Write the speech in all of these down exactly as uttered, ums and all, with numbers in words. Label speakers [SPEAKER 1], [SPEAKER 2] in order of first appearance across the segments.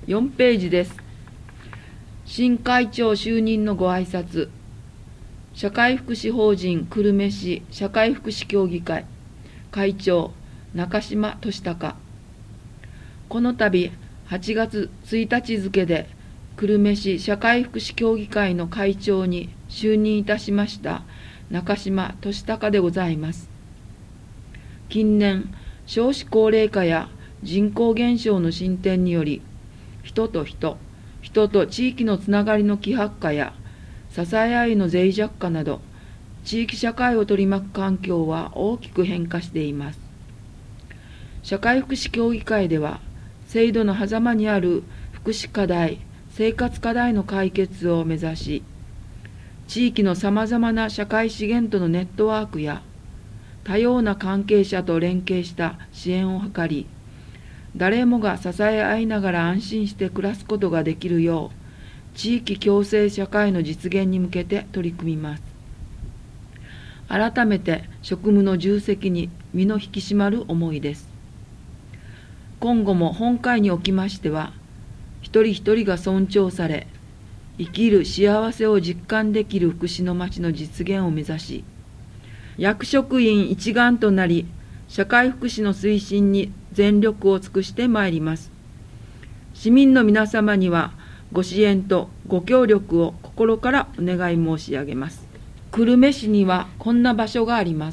[SPEAKER 1] よんページです。新会長就任のご挨拶。社会福祉法人久留米市社会福祉協議会会長中島俊孝。この度はちがつついたち付で久留米市社会福祉協議会の会長に就任いたしました中島俊孝でございます。近年、少子高齢化や人口減少の進展により、人と人、人と地域のつながりの希薄化や支え合いの脆弱化など、地域社会を取り巻く環境は大きく変化しています。社会福祉協議会では、制度の狭間にある福祉課題、生活課題の解決を目指し、地域のさまざまな社会資源とのネットワークや、多様な関係者と連携した支援を図り、誰もが支え合いながら安心して暮らすことができるよう、地域共生社会の実現に向けて取り組みます。改めて職務の重責に身の引き締まる思いです。今後も本会におきましては、一人一人が尊重され、生きる幸せを実感できる福祉の街の実現を目指し、役職員一丸となり、社会福祉の推進に全力を尽くしてまいります。市民の皆様には、ご支援とご協力を心からお願い申し上げます。久留米市にはこんな場所があります。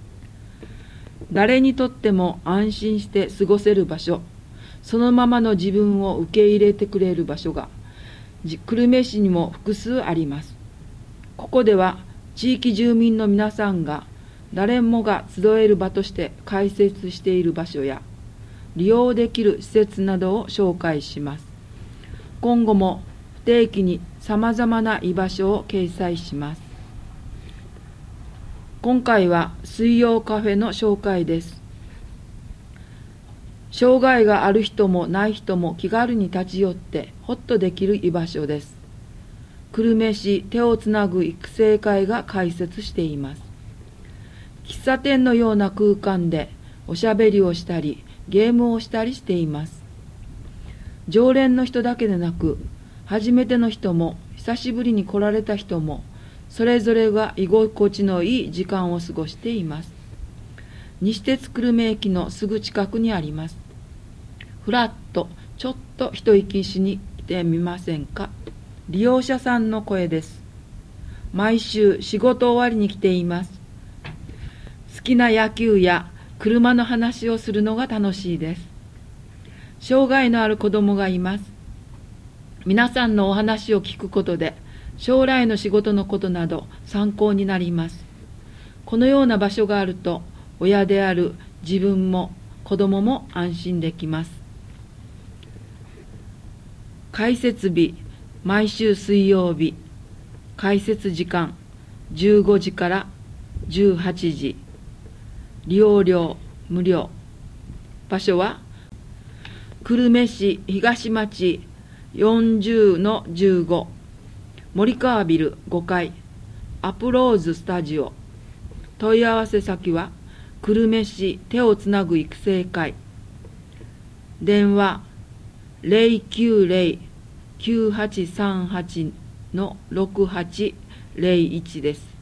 [SPEAKER 1] 誰にとっても安心して過ごせる場所、そのままの自分を受け入れてくれる場所が、久留米市にも複数あります。ここでは、地域住民の皆さんが誰もが集える場として開設している場所や利用できる施設などを紹介します。今後も不定期にさまざまな居場所を掲載します。今回は水曜カフェの紹介です。障害がある人もない人も気軽に立ち寄ってほっとできる居場所です。久留米市手をつなぐ育成会が開設しています。喫茶店のような空間でおしゃべりをしたり、ゲームをしたりしています。常連の人だけでなく、初めての人も久しぶりに来られた人も、それぞれが居心地のいい時間を過ごしています。西鉄久留米駅のすぐ近くにあります。ふらっとちょっと一息しに来てみませんか。利用者さんの声です。毎週仕事終わりに来ています。好きな野球や車の話をするのが楽しいです。障害のある子供がいます。皆さんのお話を聞くことで、将来の仕事のことなど参考になります。このような場所があると、親である自分も子供も安心できます。開設日、毎週水曜日、開設時間じゅうごじからじゅうはちじ、利用料無料。場所は久留米市東町 よんじゅうのじゅうご、森川ビルごかい、アプローズスタジオ。問い合わせ先は久留米市手をつなぐ育成会。電話ゼロきゅうゼロ きゅうはちさんはち のろくはちゼロいちです。